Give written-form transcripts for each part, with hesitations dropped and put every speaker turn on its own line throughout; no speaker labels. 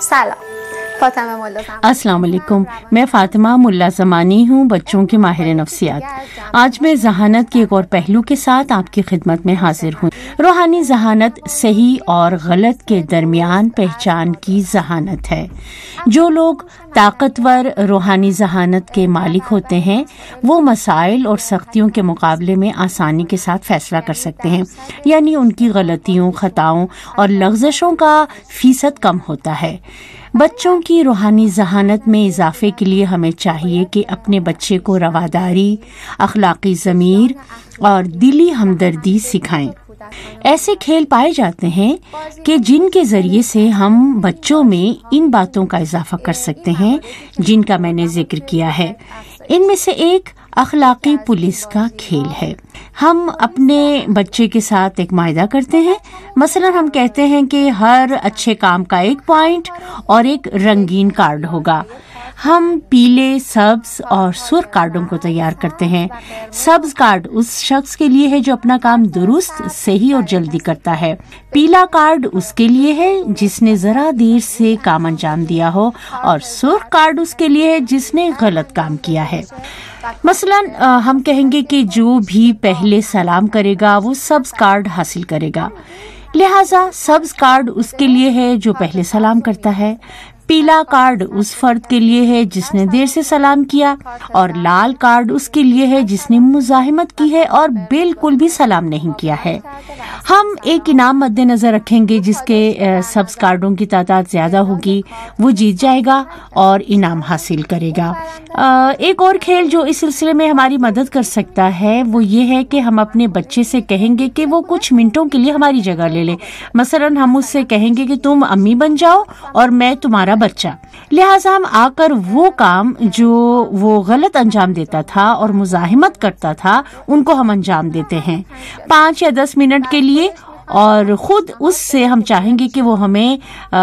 سلام، فاطمه ملا زمانی.
السلام علیکم، میں فاطمہ ملا زمانی ہوں، بچوں کے ماہر نفسیات. آج میں ذہانت کے ایک اور پہلو کے ساتھ آپ کی خدمت میں حاضر ہوں. روحانی ذہانت صحیح اور غلط کے درمیان پہچان کی ذہانت ہے. جو لوگ طاقتور روحانی ذہانت کے مالک ہوتے ہیں وہ مسائل اور سختیوں کے مقابلے میں آسانی کے ساتھ فیصلہ کر سکتے ہیں، یعنی ان کی غلطیوں، خطاؤں اور لغزشوں کا فیصد کم ہوتا ہے. بچوں کی روحانی ذہانت میں اضافے کے لیے ہمیں چاہیے کہ اپنے بچے کو رواداری، اخلاقی ضمیر اور دلی ہمدردی سکھائیں. ایسے کھیل پائے جاتے ہیں کہ جن کے ذریعے سے ہم بچوں میں ان باتوں کا اضافہ کر سکتے ہیں جن کا میں نے ذکر کیا ہے. ان میں سے ایک اخلاقی پولیس کا کھیل ہے. ہم اپنے بچے کے ساتھ ایک معاہدہ کرتے ہیں. مثلا ہم کہتے ہیں کہ ہر اچھے کام کا 1 پوائنٹ اور ایک رنگین کارڈ ہوگا. ہم پیلے، سبز اور سرخ کارڈوں کو تیار کرتے ہیں. سبز کارڈ اس شخص کے لیے ہے جو اپنا کام درست، صحیح اور جلدی کرتا ہے. پیلا کارڈ اس کے لیے ہے جس نے ذرا دیر سے کام انجام دیا ہو، اور سرخ کارڈ اس کے لیے ہے جس نے غلط کام کیا ہے. مثلا ہم کہیں گے کہ جو بھی پہلے سلام کرے گا وہ سبز کارڈ حاصل کرے گا. لہٰذا سبز کارڈ اس کے لیے ہے جو پہلے سلام کرتا ہے، پیلا کارڈ اس فرد کے لیے ہے جس نے دیر سے سلام کیا، اور لال کارڈ اس کے لیے ہے جس نے مزاحمت کی ہے اور بالکل بھی سلام نہیں کیا ہے. ہم ایک انعام مد نظر رکھیں گے جس کے سبز کارڈوں کی تعداد زیادہ ہوگی وہ جیت جائے گا اور انعام حاصل کرے گا. ایک اور کھیل جو اس سلسلے میں ہماری مدد کر سکتا ہے وہ یہ ہے کہ ہم اپنے بچے سے کہیں گے کہ وہ کچھ منٹوں کے لیے ہماری جگہ لے لے. مثلا ہم اس سے کہیں گے کہ تم امی بن جاؤ اور میں تمہارا بچہ. لہٰذا ہم آ کر وہ کام جو وہ غلط انجام دیتا تھا اور مزاحمت کرتا تھا ان کو ہم انجام دیتے ہیں 5 یا 10 منٹ کے لیے، اور خود اس سے ہم چاہیں گے کہ وہ ہمیں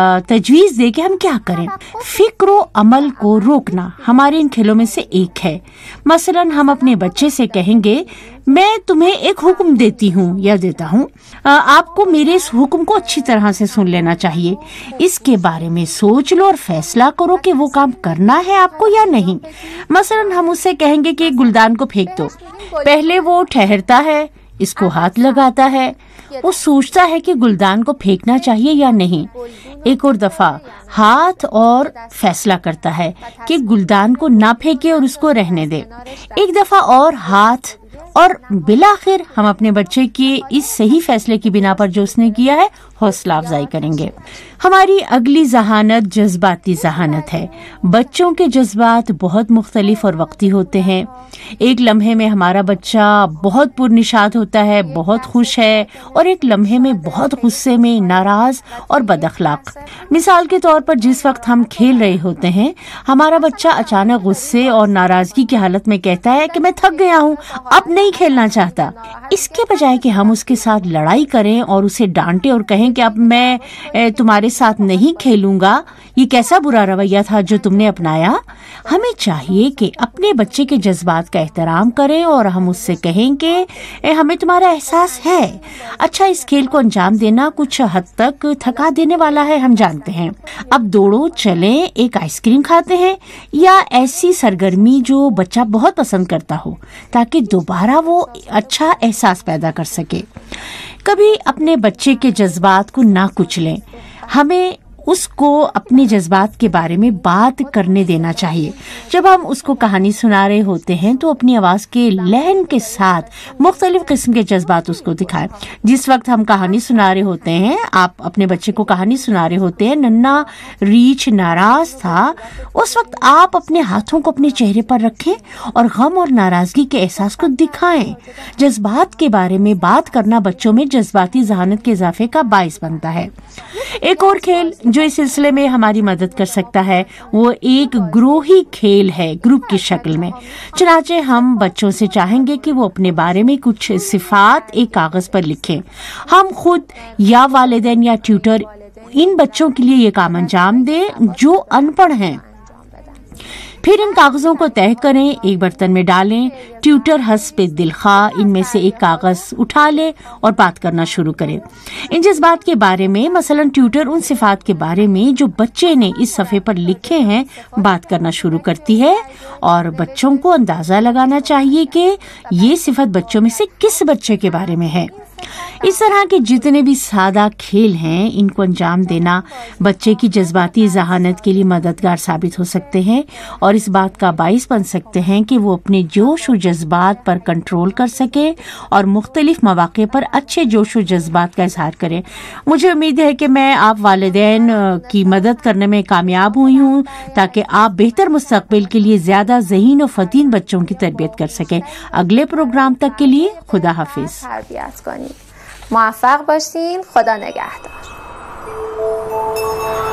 تجویز دے کہ ہم کیا کریں. فکر و عمل کو روکنا ہمارے ان کھیلوں میں سے ایک ہے. مثلا ہم اپنے بچے سے کہیں گے میں تمہیں ایک حکم دیتی ہوں یا دیتا ہوں، آپ کو میرے اس حکم کو اچھی طرح سے سن لینا چاہیے. اس کے بارے میں سوچ لو اور فیصلہ کرو کہ وہ کام کرنا ہے آپ کو یا نہیں. مثلا ہم اس سے کہیں گے کہ گلدان کو پھینک دو. پہلے وہ ٹھہرتا ہے، اس کو ہاتھ لگاتا ہے، وہ سوچتا ہے کہ گلدان کو پھینکنا چاہیے یا نہیں. ایک اور دفعہ ہاتھ اور فیصلہ کرتا ہے کہ گلدان کو نہ پھینکے اور اس کو رہنے دے. ایک دفعہ اور ہاتھ، اور بالآخر ہم اپنے بچے کے اس صحیح فیصلے کی بنا پر جو اس نے کیا ہے حوصلہ افزائی کریں گے. ہماری اگلی ذہانت جذباتی ذہانت ہے. بچوں کے جذبات بہت مختلف اور وقتی ہوتے ہیں. ایک لمحے میں ہمارا بچہ بہت پرنشاد ہوتا ہے، بہت خوش ہے، اور ایک لمحے میں بہت غصے میں، ناراض اور بد اخلاق. مثال کے طور پر جس وقت ہم کھیل رہے ہوتے ہیں ہمارا بچہ اچانک غصے اور ناراضگی کی حالت میں کہتا ہے کہ میں تھک گیا ہوں، اب نہیں کھیلنا چاہتا. اس کے بجائے کہ ہم اس کے ساتھ لڑائی کریں اور اسے ڈانٹیں اور کہیں کہ اب میں تمہارے ساتھ نہیں کھیلوں گا، یہ کیسا برا رویہ تھا جو تم نے اپنایا، ہمیں چاہیے کہ اپنے بچے کے جذبات کا احترام کریں اور ہم اس سے کہیں کہ ہمیں تمہارا احساس ہے. اچھا، اس کھیل کو انجام دینا کچھ حد تک تھکا دینے والا ہے، ہم جانتے ہیں. اب دوڑو، چلیں، ایک آئس کریم کھاتے ہیں یا ایسی سرگرمی جو بچہ بہت پسند کرتا ہو تاکہ دوبارہ وہ اچھا احساس پیدا کر سکے. کبھی اپنے بچے کے جذبات کو نہ کچلیں. ہمیں اس کو اپنے جذبات کے بارے میں بات کرنے دینا چاہیے. جب ہم اس کو کہانی سنا رہے ہوتے ہیں تو اپنی آواز کے لہن کے ساتھ مختلف قسم کے جذبات اس کو دکھائیں. جس وقت ہم کہانی سنا رہے ہوتے ہیں، آپ اپنے بچے کو کہانی سنا رہے ہوتے ہیں، ننا ریچھ ناراض تھا، اس وقت آپ اپنے ہاتھوں کو اپنے چہرے پر رکھیں اور غم اور ناراضگی کے احساس کو دکھائیں. جذبات کے بارے میں بات کرنا بچوں میں جذباتی ذہانت کے اضافے کا باعث بنتا ہے. ایک اور کھیل جو اس سلسلے میں ہماری مدد کر سکتا ہے وہ ایک گروہی کھیل ہے، گروپ کی شکل میں. چنانچہ ہم بچوں سے چاہیں گے کہ وہ اپنے بارے میں کچھ صفات ایک کاغذ پر لکھیں. ہم خود یا والدین یا ٹیوٹر ان بچوں کے لیے یہ کام انجام دیں جو ان پڑھ ہیں. پھر ان کاغذوں کو تہہ کریں، ایک برتن میں ڈالیں، ٹیوٹر حسب دلخواہ ان میں سے ایک کاغذ اٹھا لے اور بات کرنا شروع کرے ان جذبات کے بارے میں۔ مثلا ٹیوٹر ان صفات کے بارے میں جو بچے نے اس صفحے پر لکھے ہیں بات کرنا شروع کرتی ہے، اور بچوں کو اندازہ لگانا چاہیے کہ یہ صفت بچوں میں سے کس بچے کے بارے میں ہے۔ اس طرح کے جتنے بھی سادہ کھیل ہیں ان کو انجام دینا بچے کی جذباتی ذہانت کے لیے مددگار ثابت ہو سکتے ہیں، اور اس بات کا باعث بن سکتے ہیں کہ وہ اپنے جوش و جذبات پر کنٹرول کر سکے اور مختلف مواقع پر اچھے جوش و جذبات کا اظہار کریں۔ مجھے امید ہے کہ میں آپ والدین کی مدد کرنے میں کامیاب ہوئی ہوں تاکہ آپ بہتر مستقبل کے لیے زیادہ ذہین و فتین بچوں کی تربیت کر سکیں۔ اگلے پروگرام تک کے لیے خدا حافظ۔
موفق باشین، خدا نگهدار۔